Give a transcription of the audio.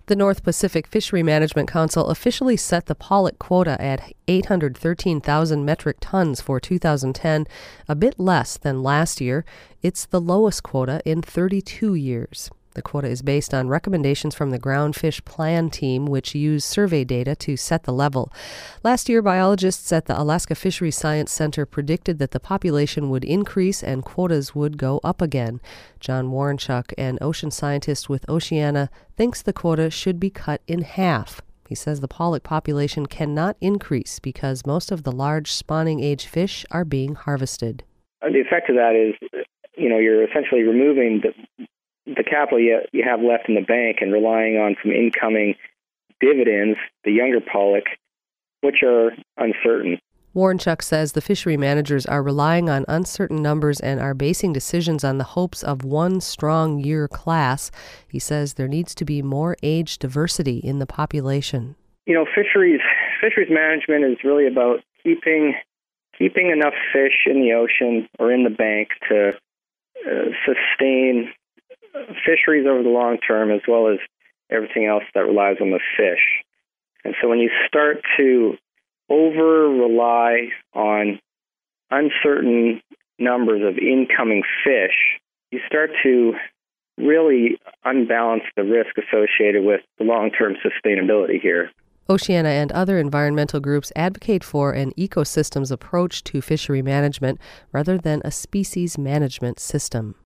The North Pacific Fishery Management Council officially set the pollock quota at 813,000 metric tons for 2010, a bit less than last year. It's the lowest quota in 32 years. The quota is based on recommendations from the Groundfish Plan team, which used survey data to set the level. Last year, biologists at the Alaska Fisheries Science Center predicted that the population would increase and quotas would go up again. John Warrenchuk, an ocean scientist with Oceana, thinks the quota should be cut in half. He says the pollock population cannot increase because most of the large spawning-age fish are being harvested. The effect of that is, you're essentially removing the capital you have left in the bank and relying on some incoming dividends, the younger pollock, which are uncertain. Warrenchuk says the fishery managers are relying on uncertain numbers and are basing decisions on the hopes of one strong year class. He says there needs to be more age diversity in the population. Fisheries management is really about keeping enough fish in the ocean or in the bank to sustain fisheries over the long term, as well as everything else that relies on the fish. And so when you start to over-rely on uncertain numbers of incoming fish, you start to really unbalance the risk associated with the long-term sustainability here. Oceana and other environmental groups advocate for an ecosystems approach to fishery management rather than a species management system.